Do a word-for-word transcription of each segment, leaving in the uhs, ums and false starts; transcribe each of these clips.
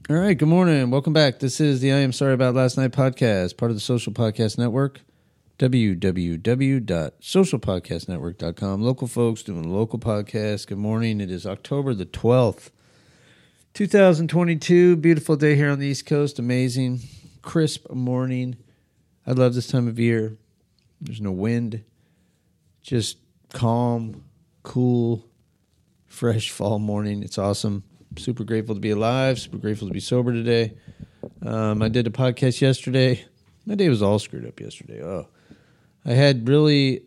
All right, good morning. Welcome back. This is the I Am Sorry About Last Night podcast, part of the Social Podcast Network, w w w dot social podcast network dot com. Local folks doing local podcasts. Good morning. It is October the twelfth, two thousand twenty-two. Beautiful day here on the East Coast. Amazing. Crisp morning. I love this time of year. There's no wind. Just calm, cool, fresh fall morning. It's awesome. Super grateful to be alive. Super grateful to be sober today. Um, I did a podcast yesterday. My day was all screwed up yesterday. Oh, I had really,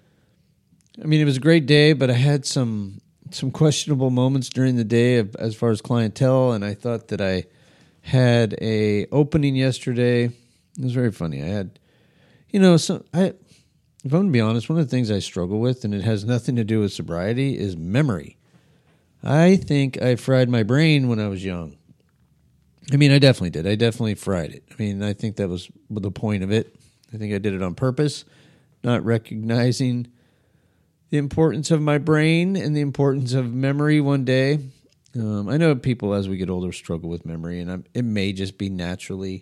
I mean, it was a great day, but I had some some questionable moments during the day of, as far as clientele, and I thought that I had a opening yesterday. It was very funny. I had, you know, some, I, if I'm going to be honest, one of the things I struggle with, and it has nothing to do with sobriety, is memory. I think I fried my brain when I was young. I mean, I definitely did. I definitely fried it. I mean, I think that was the point of it. I think I did it on purpose, not recognizing the importance of my brain and the importance of memory one day. Um, I know people, as we get older, struggle with memory, and I'm, it may just be naturally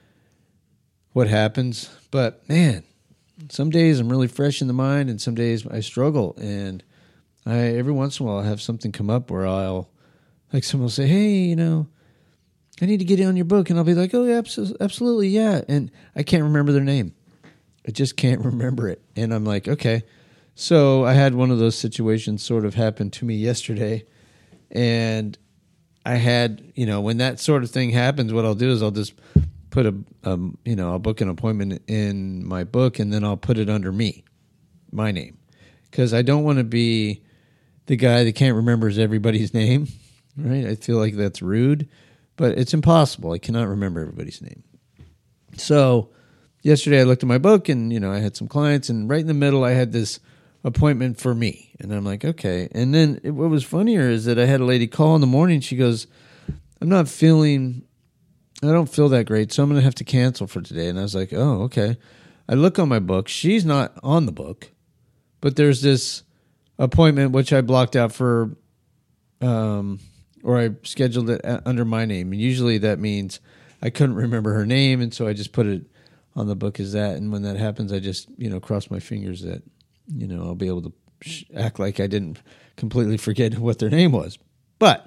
what happens. But, man, some days I'm really fresh in the mind, and some days I struggle, and I, every once in a while, I have something come up where I'll, like someone will say, hey, you know, I need to get in on your book. And I'll be like, oh, yeah, absolutely, yeah. And I can't remember their name. I just can't remember it. And I'm like, okay. So I had one of those situations sort of happen to me yesterday. And I had, you know, when that sort of thing happens, what I'll do is I'll just put a, um, you know, I'll book an appointment in my book, and then I'll put it under me, my name. Because I don't want to be the guy that can't remember everybody's name, right? I feel like that's rude, but it's impossible. I cannot remember everybody's name. So yesterday I looked at my book, and, you know, I had some clients, and right in the middle I had this appointment for me. And I'm like, okay. And then it, what was funnier is that I had a lady call in the morning. She goes, I'm not feeling, I don't feel that great, so I'm going to have to cancel for today. And I was like, oh, okay. I look on my book. She's not on the book, but there's this appointment which I blocked out for, um, or I scheduled it under my name. And usually that means I couldn't remember her name, and so I just put it on the book as that. And when that happens, I just, you know, cross my fingers that, you know, I'll be able to sh- act like I didn't completely forget what their name was. But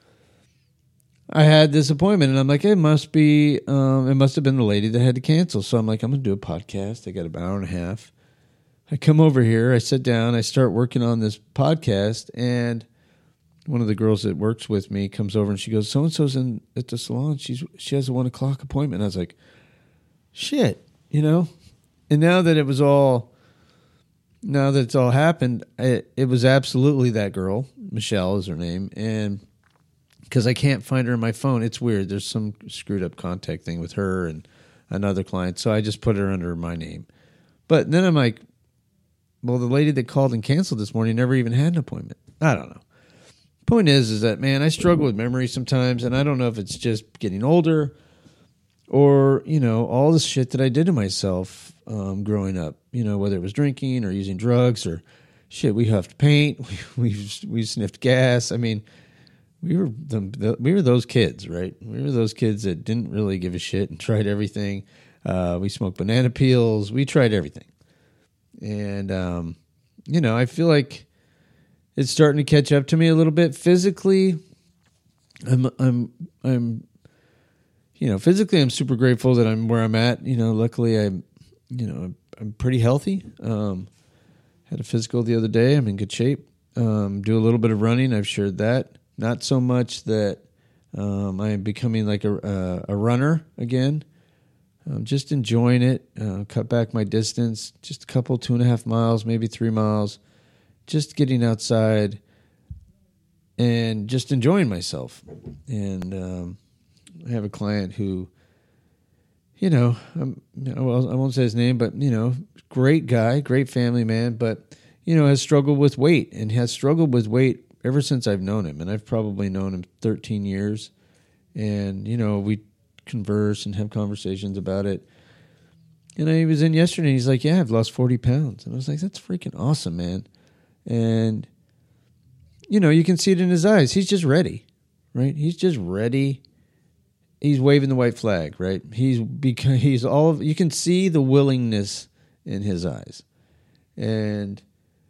I had this appointment, and I'm like, it must be, um, it must have been the lady that had to cancel. So I'm like, I'm going to do a podcast. I got about an hour and a half. I come over here, I sit down, I start working on this podcast, and one of the girls that works with me comes over, and she goes, so-and-so's in at the salon. She's She has a one o'clock appointment. And I was like, shit, you know? And now that it was all, now that it's all happened, it, it was absolutely that girl. Michelle is her name. And because I can't find her in my phone, it's weird. There's some screwed up contact thing with her and another client, so I just put her under my name. But then I'm like, well, the lady that called and canceled this morning never even had an appointment. I don't know. Point is, is that, man, I struggle with memory sometimes, and I don't know if it's just getting older or, you know, all the shit that I did to myself um, growing up, you know, whether it was drinking or using drugs or shit, we huffed paint, we we, we sniffed gas. I mean, we were the, the, we were those kids, right? We were those kids that didn't really give a shit and tried everything. Uh, we smoked banana peels. We tried everything. And, um, you know, I feel like it's starting to catch up to me a little bit physically. I'm, I'm, I'm, you know, physically, I'm super grateful that I'm where I'm at. You know, luckily I'm, you know, I'm, I'm pretty healthy. Um, had a physical the other day. I'm in good shape. Um, do a little bit of running. I've shared that. Not so much that, um, I am becoming like a, a, a runner again. I'm just enjoying it, uh, cut back my distance, just a couple, two and a half miles, maybe three miles, just getting outside and just enjoying myself. And um, I have a client who, you know, I'm, well, I won't say his name, but, you know, great guy, great family man, but, you know, has struggled with weight and has struggled with weight ever since I've known him. And I've probably known him thirteen years. And, you know, we converse and have conversations about it. And I was in yesterday, and he's like, yeah, I've lost forty pounds. And I was like, that's freaking awesome, man. And, you know, you can see it in his eyes. He's just ready, right? He's just ready he's waving the white flag, right? He's because he's all of, you can see the willingness in his eyes. And,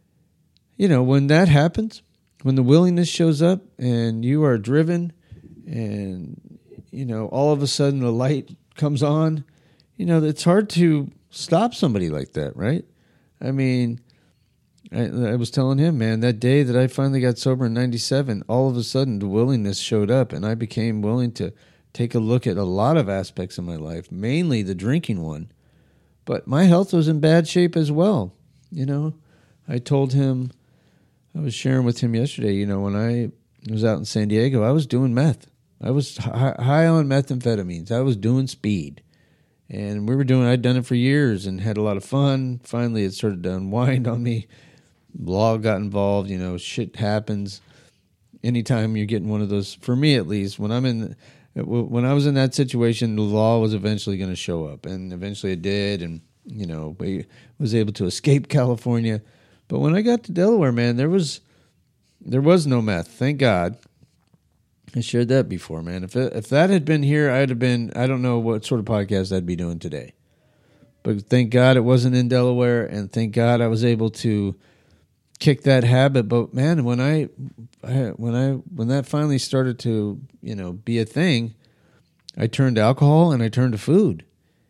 you know, when that happens, when the willingness shows up and you are driven and, you know, all of a sudden the light comes on, you know, it's hard to stop somebody like that, right? I mean, I, I was telling him, man, that day that I finally got sober in ninety-seven, all of a sudden the willingness showed up and I became willing to take a look at a lot of aspects of my life, mainly the drinking one. But my health was in bad shape as well. You know, I told him, I was sharing with him yesterday, you know, when I was out in San Diego, I was doing meth. I was high, high on methamphetamines. I was doing speed. And we were doing, I'd done it for years and had a lot of fun. Finally, it started to unwind on me. Law got involved, you know, shit happens. Anytime you're getting one of those, for me at least, when I'm in, when I was in that situation, the law was eventually going to show up. And eventually it did. And, you know, we was able to escape California. But when I got to Delaware, man, there was, there was no meth. Thank God. I shared that before, man. If it, if that had been here, I'd have been, I don't know what sort of podcast I'd be doing today. But thank God it wasn't in Delaware, and thank God I was able to kick that habit. But man, when I, I when I when that finally started to, you know, be a thing, I turned to alcohol and I turned to food.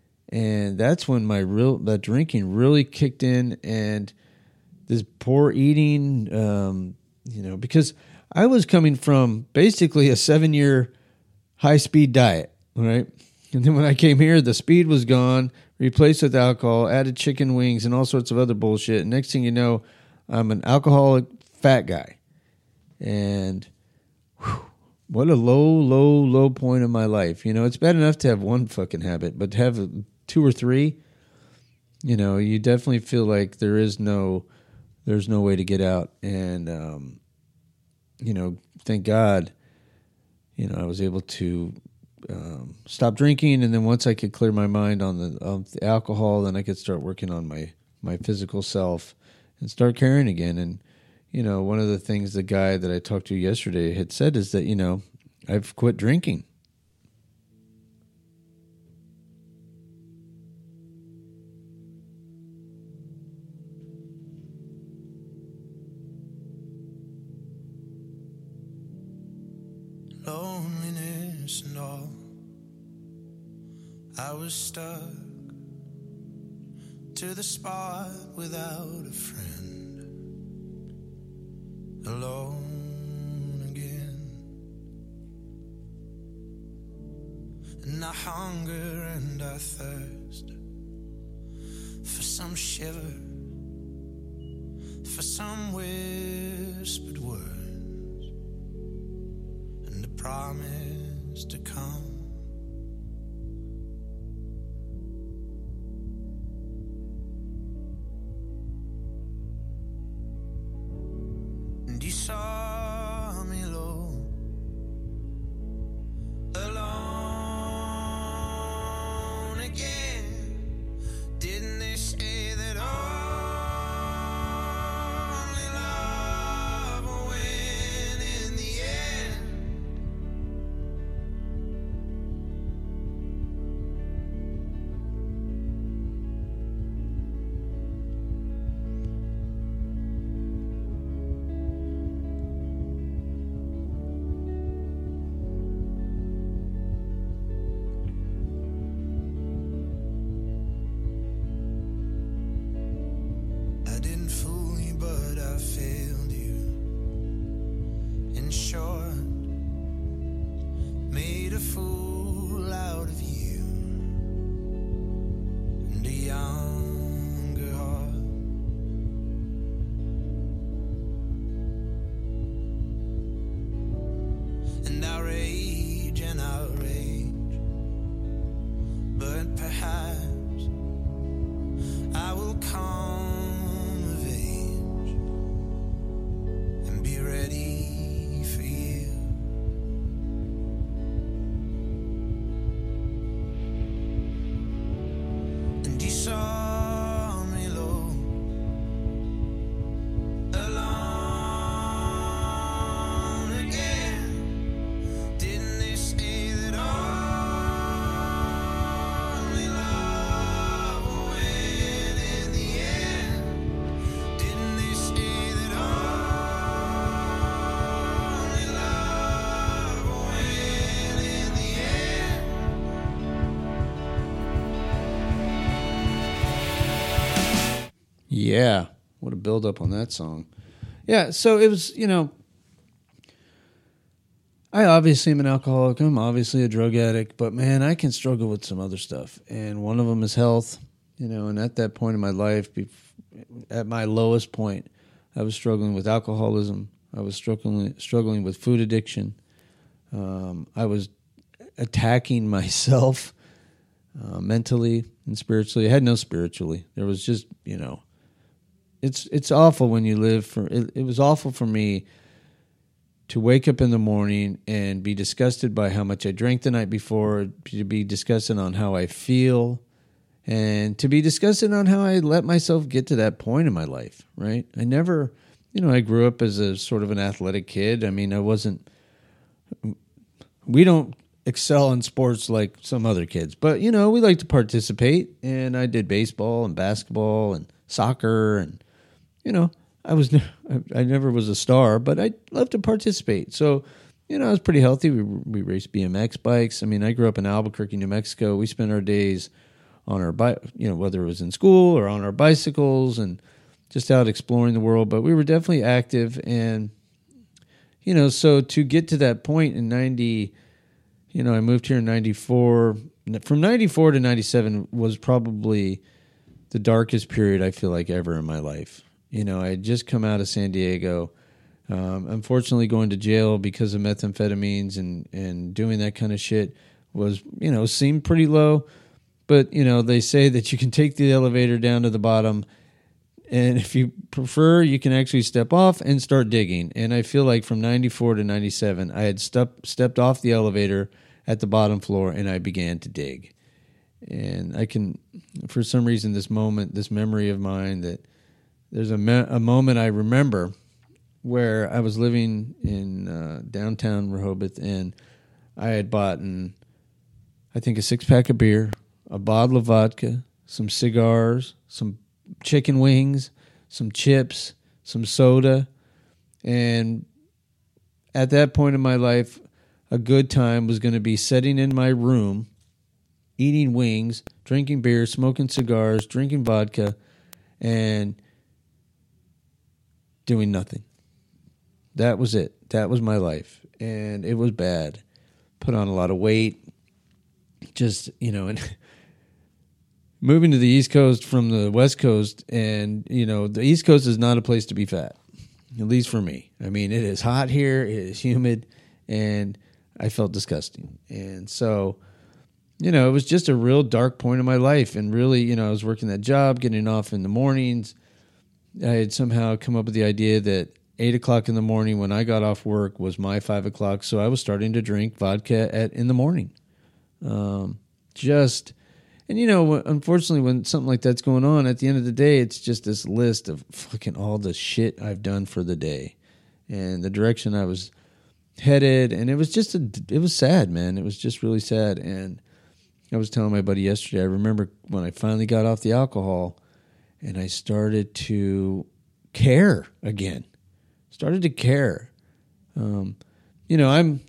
And that's when my real that drinking really kicked in, and this poor eating, um, you know, because I was coming from basically a seven-year high-speed diet, right? And then when I came here, the speed was gone, replaced with alcohol, added chicken wings and all sorts of other bullshit. And next thing you know, I'm an alcoholic fat guy. And whew, what a low, low, low point in my life. You know, it's bad enough to have one fucking habit, but to have two or three, you know, you definitely feel like there is no, there's no way to get out. And, um, you know, thank God, you know, I was able to um, stop drinking. And then once I could clear my mind on the, on the alcohol, then I could start working on my, my physical self and start caring again. And, you know, one of the things the guy that I talked to yesterday had said is that, you know, I've quit drinking. Loneliness and all, I was stuck to the spot without a friend, alone again. And I hunger and I thirst for some shiver, for some whispered word, promise to come. And you saw me low, alone again. Didn't they say that only love will win in the end? I didn't fool you, but I failed you. In short, made a fool out of you and a younger heart. And I rage and I rage, but perhaps I will come of age and be ready for you. Yeah. What a build up on that song. Yeah. So it was, you know, I obviously am an alcoholic. I'm obviously a drug addict, but man, I can struggle with some other stuff. And one of them is health, you know, and at that point in my life, at my lowest point, I was struggling with alcoholism. I was struggling, struggling with food addiction. Um, I was attacking myself uh, mentally and spiritually. I had no spiritually. There was just, you know, it's it's awful when you live for, it, it was awful for me to wake up in the morning and be disgusted by how much I drank the night before, to be disgusted on how I feel, and to be disgusted on how I let myself get to that point in my life, right? I never, you know, I grew up as a sort of an athletic kid. I mean, I wasn't, we don't excel in sports like some other kids, but, you know, we like to participate, and I did baseball and basketball and soccer, and, you know, I was I never was a star, but I loved to participate. So, you know, I was pretty healthy. We we raced B M X bikes. I mean, I grew up in Albuquerque, New Mexico. We spent our days on our bike, you know, whether it was in school or on our bicycles and just out exploring the world. But we were definitely active, and you know, so to get to that point in ninety, you know, I moved here in ninety-four. From ninety-four to ninety-seven was probably the darkest period I feel like ever in my life. You know, I had just come out of San Diego, um, unfortunately going to jail because of methamphetamines and, and doing that kind of shit was, you know, seemed pretty low. But, you know, they say that you can take the elevator down to the bottom, and if you prefer, you can actually step off and start digging. And I feel like from ninety-four to ninety-seven, I had step, stepped off the elevator at the bottom floor, and I began to dig. And I can, for some reason, this moment, this memory of mine that, There's a, me- a moment I remember where I was living in uh, downtown Rehoboth, and I had bought, an, I think, a six-pack of beer, a bottle of vodka, some cigars, some chicken wings, some chips, some soda. And at that point in my life, a good time was going to be sitting in my room, eating wings, drinking beer, smoking cigars, drinking vodka, and doing nothing. That was it. That was my life. And it was bad. Put on a lot of weight. Just, you know, and moving to the East Coast from the West Coast, and, you know, the East Coast is not a place to be fat, at least for me. I mean, it is hot here. It is humid, and I felt disgusting. And so, you know, it was just a real dark point in my life. And really, you know, I was working that job, getting off in the mornings. I had somehow come up with the idea that eight o'clock in the morning when I got off work was my five o'clock, so I was starting to drink vodka at in the morning. Um, just, and you know, unfortunately, when something like that's going on, at the end of the day, it's just this list of fucking all the shit I've done for the day and the direction I was headed, and it was just, a, it was sad, man. It was just really sad, and I was telling my buddy yesterday, I remember when I finally got off the alcohol, and I started to care again. Started to care. Um, you know, I'm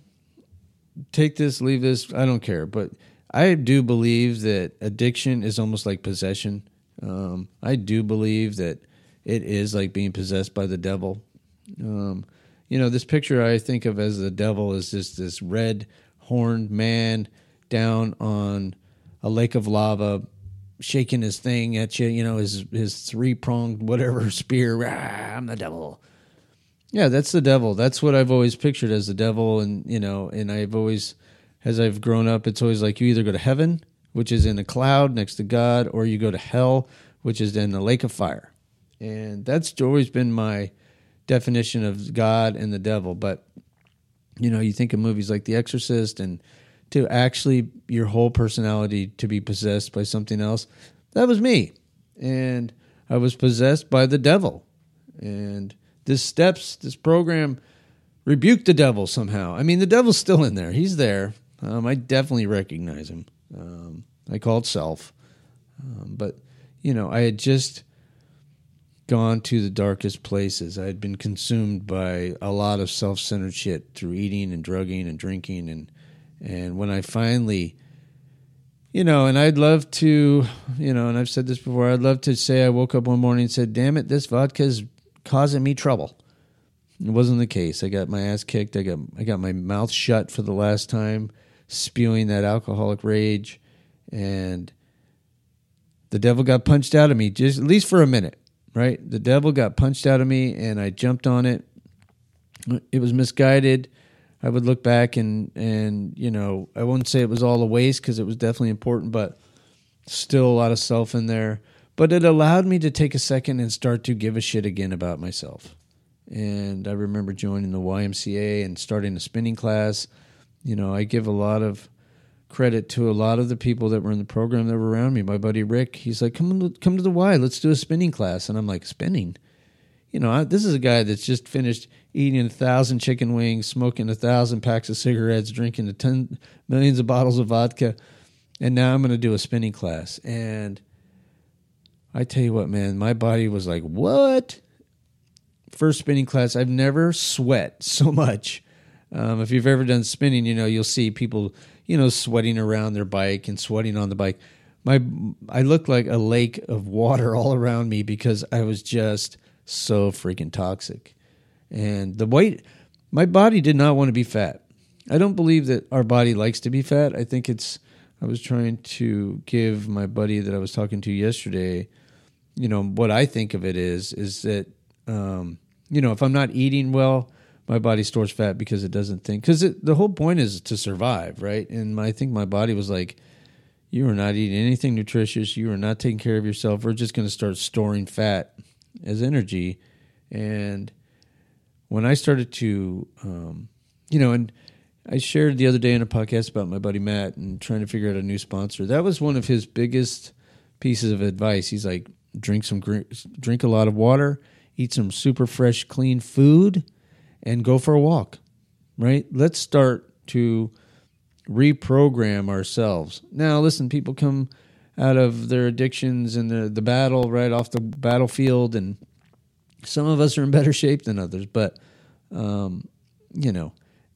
take this, leave this, I don't care. But I do believe that addiction is almost like possession. Um, I do believe that it is like being possessed by the devil. Um, you know, this picture I think of as the devil is just this red horned man down on a lake of lava, shaking his thing at you, you know, his his three-pronged whatever spear. Ah, I'm the devil. Yeah, that's the devil. That's what I've always pictured as the devil. And, you know, and I've always, as I've grown up, it's always like you either go to heaven, which is in a cloud next to God, or you go to hell, which is in the lake of fire. And that's always been my definition of God and the devil. But, you know, you think of movies like The Exorcist, and to actually your whole personality to be possessed by something else, that was me. And I was possessed by the devil. And this steps, this program rebuked the devil somehow. I mean, the devil's still in there. He's there. Um, I definitely recognize him. Um, I call it self. Um, but, you know, I had just gone to the darkest places. I had been consumed by a lot of self-centered shit through eating and drugging and drinking. And, and when I finally you know, and I'd love to, you know, and I've said this before, I'd love to say I woke up one morning and said, damn it, this vodka's causing me trouble. It wasn't the case. I got my ass kicked. I got I got my mouth shut for the last time, spewing that alcoholic rage, and the devil got punched out of me, just at least for a minute, right? The devil got punched out of me, and I jumped on it. It was misguided. I would look back and, and you know, I wouldn't say it was all a waste because it was definitely important, but still a lot of self in there. But it allowed me to take a second and start to give a shit again about myself. And I remember joining the Y M C A and starting a spinning class. You know, I give a lot of credit to a lot of the people that were in the program that were around me. My buddy Rick, he's like, come to, come to the Y, let's do a spinning class. And I'm like, spinning? You know, I, this is a guy that's just finished eating a thousand chicken wings, smoking a thousand packs of cigarettes, drinking a ten millions of bottles of vodka, and now I'm going to do a spinning class. And I tell you what, man, my body was like, what? First spinning class, I've never sweat so much. Um, if you've ever done spinning, you know, you'll see people, you know, sweating around their bike and sweating on the bike. My, I looked like a lake of water all around me because I was just so freaking toxic. And the weight, my body did not want to be fat. I don't believe that our body likes to be fat. I think it's, I was trying to give my buddy that I was talking to yesterday, you know, what I think of it is, is that, um, you know, if I'm not eating well, my body stores fat because it doesn't think, because the whole point is to survive, right? And my, I think my body was like, you are not eating anything nutritious. You are not taking care of yourself. We're just going to start storing fat as energy. And when I started to, um, you know, and I shared the other day in a podcast about my buddy Matt and trying to figure out a new sponsor. That was one of his biggest pieces of advice. He's like, drink some, drink a lot of water, eat some super fresh, clean food, and go for a walk, right? Let's start to reprogram ourselves. Now, listen, people come out of their addictions and the, the battle right off the battlefield, and some of us are in better shape than others, but, um, you know,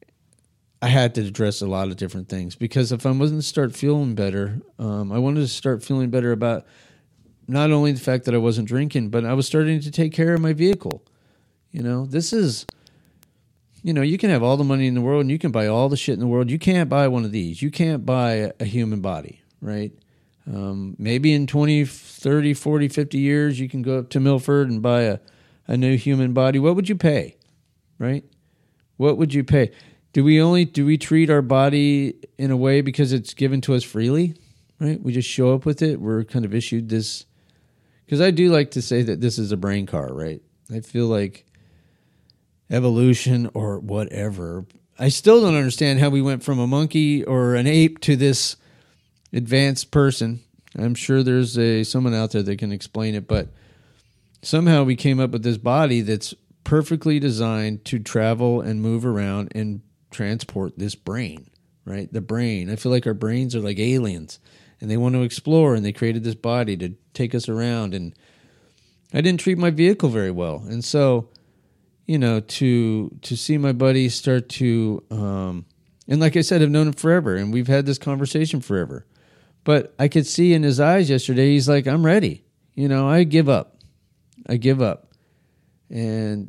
I had to address a lot of different things because if I wasn't to start feeling better, um, I wanted to start feeling better about not only the fact that I wasn't drinking, but I was starting to take care of my vehicle. You know, this is, you know, you can have all the money in the world and you can buy all the shit in the world. You can't buy one of these. You can't buy a human body, right? Um, maybe in twenty, thirty, forty, fifty years, you can go up to Milford and buy a, a new human body. What would you pay, right? What would you pay? Do we only, do we treat our body in a way because it's given to us freely, right? We just show up with it. We're kind of issued this, because I do like to say that this is a brain car, right? I feel like evolution or whatever, I still don't understand how we went from a monkey or an ape to this advanced person. I'm sure there's a someone out there that can explain it, but somehow we came up with this body that's perfectly designed to travel and move around and transport this brain, right? The brain. I feel like our brains are like aliens and they want to explore, and they created this body to take us around. And I didn't treat my vehicle very well. And so, you know, to to see my buddy start to, um, and like I said, I've known him forever and we've had this conversation forever. But I could see in his eyes yesterday, he's like, I'm ready. You know, I give up. I give up. And,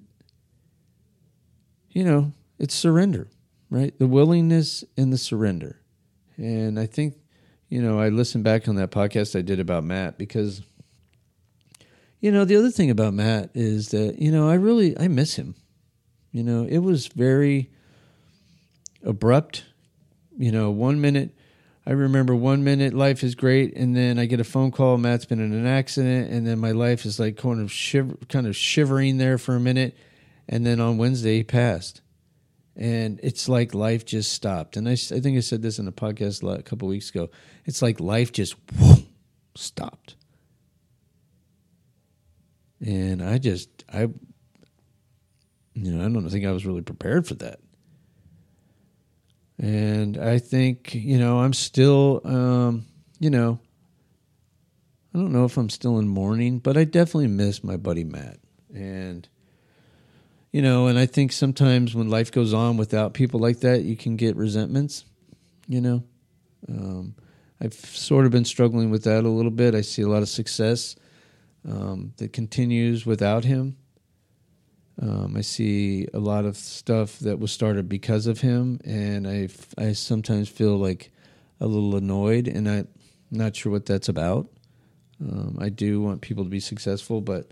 you know, it's surrender, right? The willingness and the surrender. And I think, you know, I listened back on that podcast I did about Matt because, you know, the other thing about Matt is that, you know, I really, I miss him. You know, it was very abrupt. You know, one minute, I remember one minute life is great, and then I get a phone call, Matt's been in an accident, and then my life is like kind of shiver, kind of shivering there for a minute, and then on Wednesday he passed. And it's like life just stopped. And I, I think I said this in a podcast a couple weeks ago. It's like life just whoom, stopped. And I just, I, you know, I don't think I was really prepared for that. And I think, you know, I'm still, um, you know, I don't know if I'm still in mourning, but I definitely miss my buddy Matt. And, you know, and I think sometimes when life goes on without people like that, you can get resentments, you know. Um, I've sort of been struggling with that a little bit. I see a lot of success um, that continues without him. Um, I see a lot of stuff that was started because of him, and I, I sometimes feel like a little annoyed, and I'm not sure what that's about. Um, I do want people to be successful, but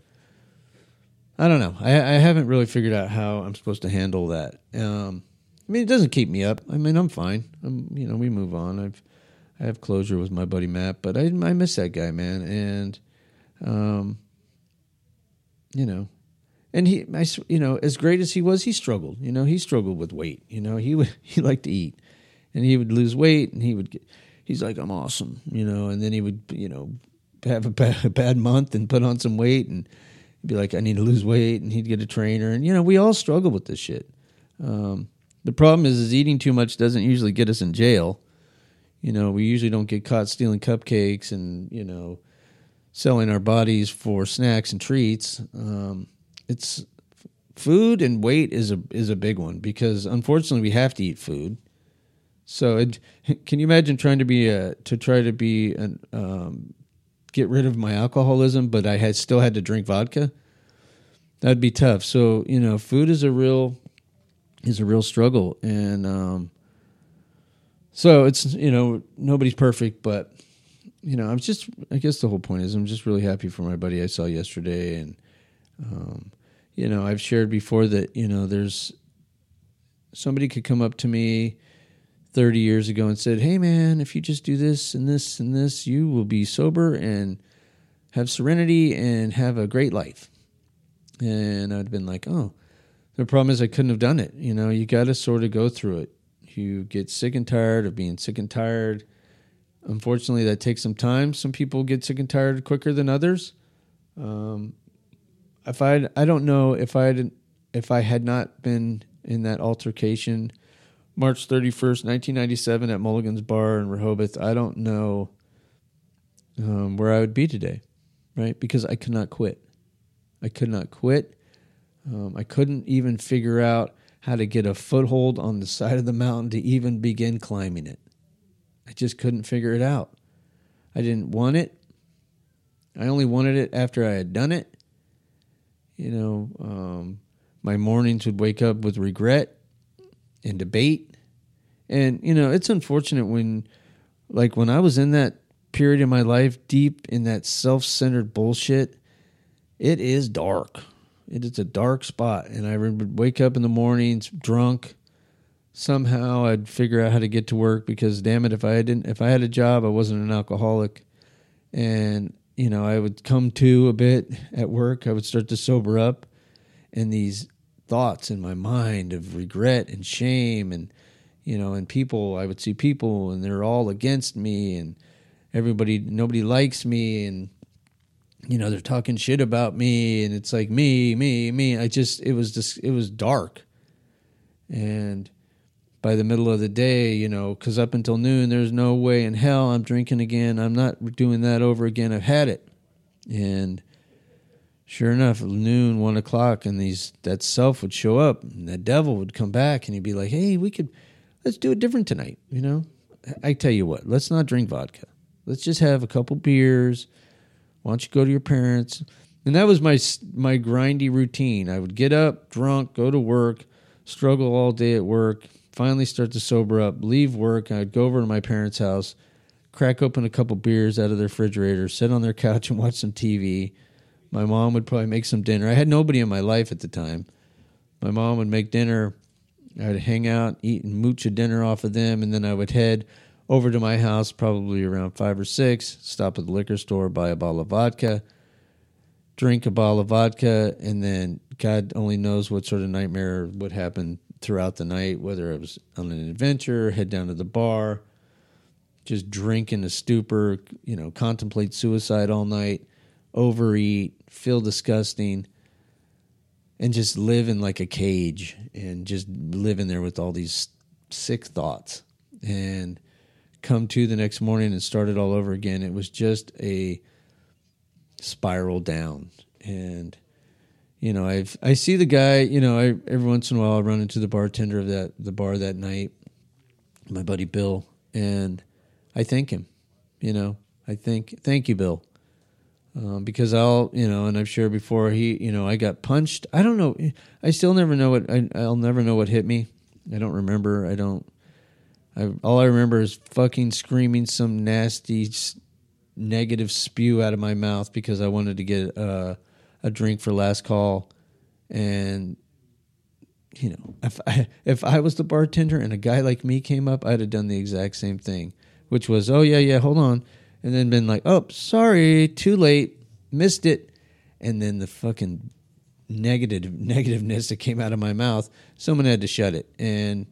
I don't know. I, I haven't really figured out how I'm supposed to handle that. Um, I mean, it doesn't keep me up. I mean, I'm fine. I'm, you know, we move on. I've, I have closure with my buddy Matt, but I, I miss that guy, man. And, um, you know, and he, I, you know, as great as he was, he struggled. You know, he struggled with weight. You know, he would, he liked to eat, and he would lose weight, and he would get, he's like, I'm awesome, you know, and then he would, you know, have a bad, a bad month and put on some weight and be like, I need to lose weight, and he'd get a trainer. And, you know, we all struggle with this shit. Um, the problem is, is eating too much doesn't usually get us in jail. You know, we usually don't get caught stealing cupcakes and, you know, selling our bodies for snacks and treats. Um, it's food and weight is a is a big one, because unfortunately we have to eat food. So it, can you imagine trying to be a, to try to be an, um, get rid of my alcoholism, but I had still had to drink vodka? That'd be tough. So, you know, food is a real, is a real struggle. And, um, so it's, you know, nobody's perfect, but, you know, I'm just, I guess the whole point is I'm just really happy for my buddy I saw yesterday. And, um, you know, I've shared before that, you know, there's, somebody could come up to me thirty years ago and said, hey man, if you just do this and this and this, you will be sober and have serenity and have a great life. And I'd been like, oh, the problem is I couldn't have done it. You know, you got to sort of go through it. You get sick and tired of being sick and tired. Unfortunately, that takes some time. Some people get sick and tired quicker than others. Um, if I, I don't know if I had, if I had not been in that altercation, March thirty-first, nineteen ninety-seven, at Mulligan's Bar in Rehoboth, I don't know um, where I would be today, right? Because I could not quit. I could not quit. Um, I couldn't even figure out how to get a foothold on the side of the mountain to even begin climbing it. I just couldn't figure it out. I didn't want it. I only wanted it after I had done it. You know, um, my mornings would wake up with regret and debate. And, you know, it's unfortunate when, like, when I was in that period in my life, deep in that self-centered bullshit, it is dark. It is a dark spot. And I would wake up in the mornings drunk. Somehow I'd figure out how to get to work, because damn it, if I didn't, if I had a job, I wasn't an alcoholic. And, you know, I would come to a bit at work. I would start to sober up, and these thoughts in my mind of regret and shame, and, you know, and people, I would see people and they're all against me, and everybody, nobody likes me, and, you know, they're talking shit about me, and it's like me, me, me. I just, it was just, it was dark. And by the middle of the day, you know, because up until noon, there's no way in hell I'm drinking again. I'm not doing that over again. I've had it. And sure enough, noon, one o'clock, and these that self would show up, and that devil would come back, and he'd be like, hey, we could, let's do it different tonight, you know? I tell you what, let's not drink vodka. Let's just have a couple beers. Why don't you go to your parents? And that was my my grindy routine. I would get up, drunk, go to work, struggle all day at work, finally start to sober up, leave work, I'd go over to my parents' house, crack open a couple beers out of their refrigerator, sit on their couch and watch some T V. My mom would probably make some dinner. I had nobody in my life at the time. My mom would make dinner. I'd hang out, eat and mooch a dinner off of them, and then I would head over to my house probably around five or six, stop at the liquor store, buy a bottle of vodka, drink a bottle of vodka, and then God only knows what sort of nightmare would happen throughout the night, whether I was on an adventure, head down to the bar, just drink in a stupor, you know, contemplate suicide all night, overeat, feel disgusting, and just live in like a cage and just live in there with all these sick thoughts, and come to the next morning and start it all over again. It was just a spiral down. And, you know, I've, I see the guy, you know, I, every once in a while I run into the bartender of that, the bar that night, my buddy Bill, and I thank him. You know, I think, thank you, Bill. Um, because I'll, you know, and I've shared before, he, you know, I got punched. I don't know. I still never know what, I, I'll never know what hit me. I don't remember. I don't, I, all I remember is fucking screaming some nasty negative spew out of my mouth because I wanted to get uh, a drink for last call. And, you know, if I, if I was the bartender and a guy like me came up, I'd have done the exact same thing, which was, oh, yeah, yeah, hold on. And then been like, oh, sorry, too late, missed it. And then the fucking negative negativeness that came out of my mouth, someone had to shut it. And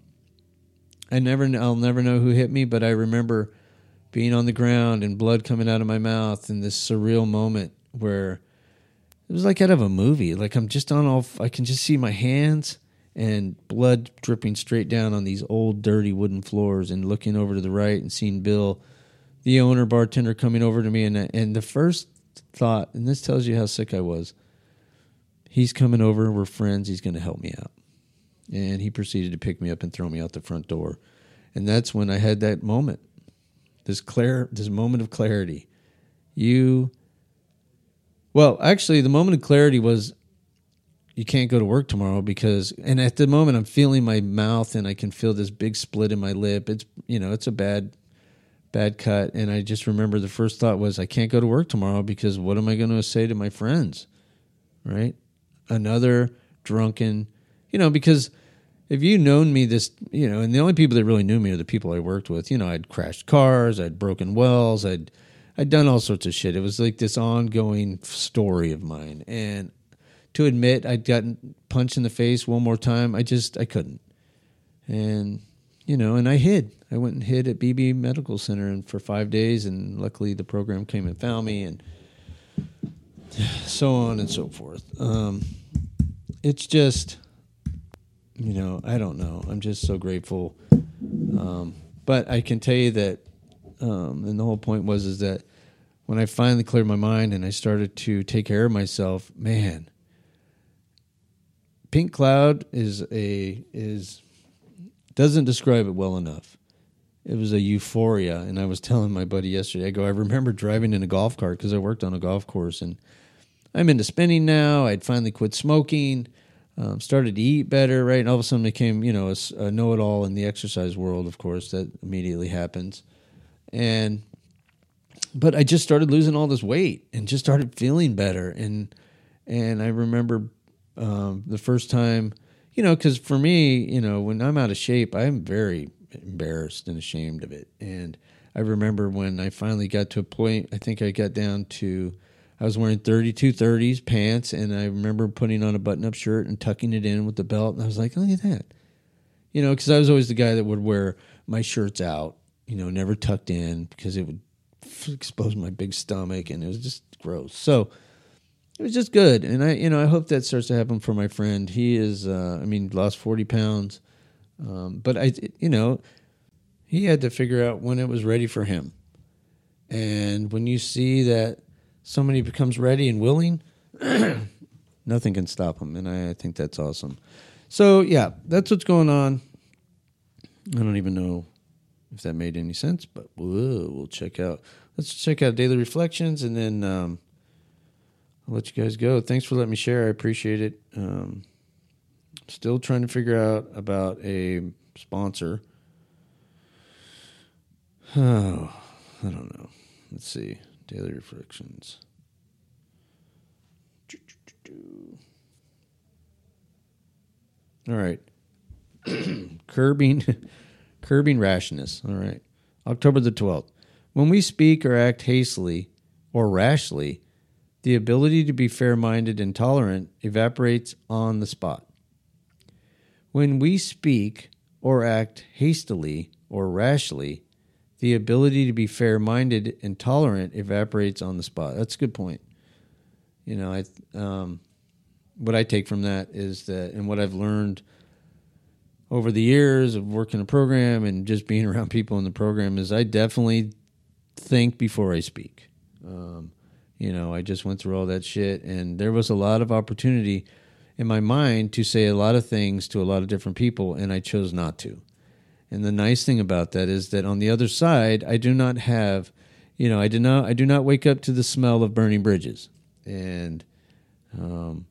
I never, I'll never know who hit me, but I remember being on the ground and blood coming out of my mouth in this surreal moment where it was like out of a movie. Like I'm just on all, I can just see my hands and blood dripping straight down on these old dirty wooden floors, and looking over to the right and seeing Bill, the owner bartender, coming over to me. And, and the first thought, and this tells you how sick I was, he's coming over, we're friends, he's going to help me out. And he proceeded to pick me up and throw me out the front door. And that's when I had that moment, this clar- this moment of clarity. You, well, actually, the moment of clarity was, you can't go to work tomorrow because, and at the moment I'm feeling my mouth and I can feel this big split in my lip. It's, you know, it's a bad, bad cut. And I just remember the first thought was, I can't go to work tomorrow because what am I going to say to my friends? Right? Another drunken, you know, because if you known me this, you know, and the only people that really knew me are the people I worked with. You know, I'd crashed cars, I'd broken wells, I'd I'd done all sorts of shit. It was like this ongoing story of mine. And to admit I'd gotten punched in the face one more time, I just, I couldn't. And, you know, and I hid. I went and hid at B B Medical Center and for five days, and luckily the program came and found me, and so on and so forth. Um, it's just, you know, I don't know. I'm just so grateful. Um, but I can tell you that, um, and the whole point was is that when I finally cleared my mind and I started to take care of myself, man, Pink Cloud is a is doesn't describe it well enough. It was a euphoria, and I was telling my buddy yesterday, I go, I remember driving in a golf cart because I worked on a golf course, and I'm into spinning now. I'd finally quit smoking, um, started to eat better, right? And all of a sudden became, you know, a, a know-it-all in the exercise world, of course. That immediately happens. And, but I just started losing all this weight and just started feeling better. And, and I remember um, the first time, you know, because for me, you know, when I'm out of shape, I'm very embarrassed and ashamed of it. And I remember when I finally got to a point, I think I got down to, I was wearing thirty-two thirties pants, and I remember putting on a button-up shirt and tucking it in with the belt, and I was like, look at that. You know, because I was always the guy that would wear my shirts out, you know, never tucked in because it would expose my big stomach, and it was just gross. So it was just good, and I, you know, I hope that starts to happen for my friend. He is, uh, I mean, lost forty pounds, um, but I, you know, he had to figure out when it was ready for him. And when you see that somebody becomes ready and willing, nothing can stop them, and I, I think that's awesome. So, yeah, that's what's going on. I don't even know if that made any sense, but we'll, we'll check out. Let's check out Daily Reflections, and then um, I'll let you guys go. Thanks for letting me share. I appreciate it. Um, still trying to figure out about a sponsor. Oh, I don't know. Let's see. Daily Reflections. All right. curbing curbing rashness. All right. October the twelfth. When we speak or act hastily or rashly, the ability to be fair-minded and tolerant evaporates on the spot. When we speak or act hastily or rashly, the ability to be fair-minded and tolerant evaporates on the spot. That's a good point. You know, I um, what I take from that is that, and what I've learned over the years of working a program and just being around people in the program, is I definitely think before I speak. Um, you know, I just went through all that shit, and there was a lot of opportunity in my mind to say a lot of things to a lot of different people, and I chose not to. And the nice thing about that is that on the other side, I do not have you know, I do not, I do not wake up to the smell of burning bridges. And um,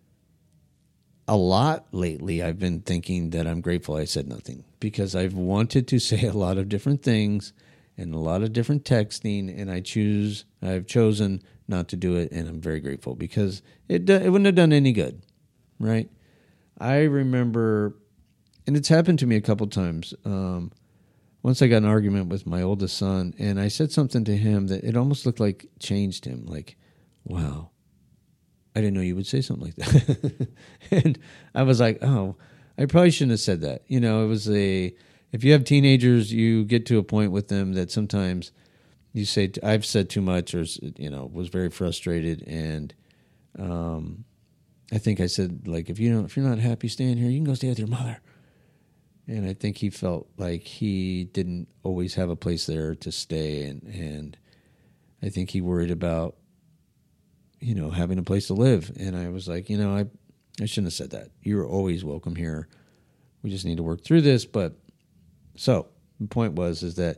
a lot lately, I've been thinking that I'm grateful I said nothing, because I've wanted to say a lot of different things and a lot of different texting, and I choose, I've chosen not to do it, and I'm very grateful, because it it wouldn't have done any good, right? I remember, and it's happened to me a couple times. Um, once I got in an argument with my oldest son, and I said something to him that it almost looked like changed him. Like, wow, I didn't know you would say something like that. And I was like, oh, I probably shouldn't have said that. You know, it was a, if you have teenagers, you get to a point with them that sometimes you say, I've said too much, or, you know, was very frustrated. And um, I think I said, like, if you don't, if you're not happy staying here, you can go stay with your mother. And I think he felt like he didn't always have a place there to stay. And, and I think he worried about, you know, having a place to live. And I was like, you know, I, I shouldn't have said that. You're always welcome here. We just need to work through this. But so the point was, is that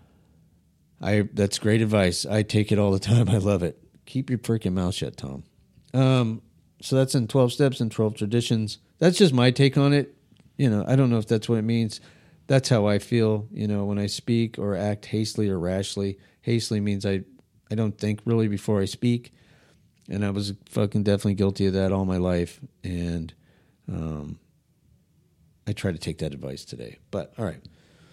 I, that's great advice. I take it all the time. I love it. Keep your freaking mouth shut, Tom. Um, so that's in twelve steps and twelve traditions. That's just my take on it. You know, I don't know if that's what it means. That's how I feel, you know, when I speak or act hastily or rashly. Hastily means I, I don't think really before I speak. And I was fucking definitely guilty of that all my life. And um, I try to take that advice today. But all right.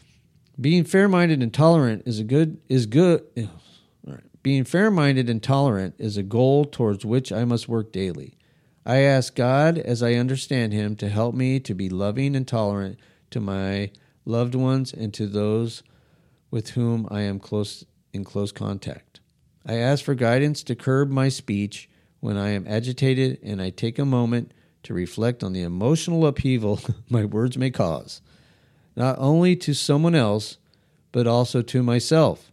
Being fair-minded and tolerant is a good is good. All right. Being fair-minded and tolerant is a goal towards which I must work daily. I ask God, as I understand him, to help me to be loving and tolerant to my loved ones and to those with whom I am close in close contact. I ask for guidance to curb my speech when I am agitated, and I take a moment to reflect on the emotional upheaval my words may cause, not only to someone else, but also to myself.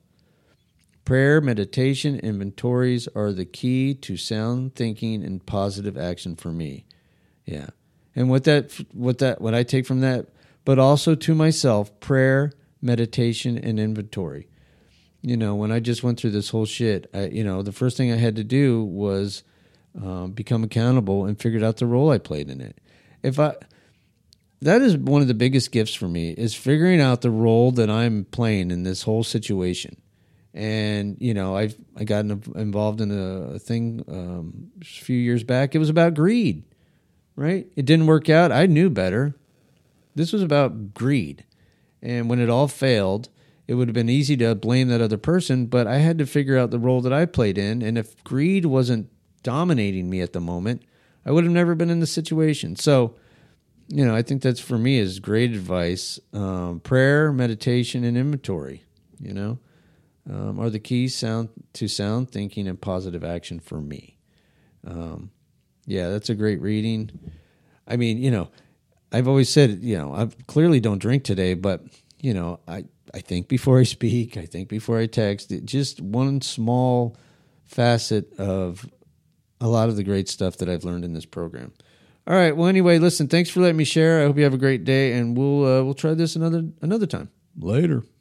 Prayer, meditation, inventories are the key to sound thinking and positive action for me. Yeah. And what that, what that, what I take from that, but also to myself, prayer, meditation, and inventory. You know, when I just went through this whole shit, I, you know, the first thing I had to do was um, become accountable and figured out the role I played in it. If I, that is one of the biggest gifts for me, is figuring out the role that I'm playing in this whole situation. And, you know, I've, I got involved in a, a thing um, a few years back. It was about greed, right? It didn't work out. I knew better. This was about greed. And when it all failed, it would have been easy to blame that other person, but I had to figure out the role that I played in. And if greed wasn't dominating me at the moment, I would have never been in the situation. So, you know, I think that's, for me, is great advice. Um, prayer, meditation, and inventory, you know, um, are the keys sound to sound thinking and positive action for me. Um, yeah, that's a great reading. I mean, you know, I've always said, you know, I clearly don't drink today, but, you know, I, I think before I speak, I think before I text. It, just one small facet of a lot of the great stuff that I've learned in this program. All right. Well, anyway, listen, thanks for letting me share. I hope you have a great day, and we'll uh, we'll try this another another time. Later.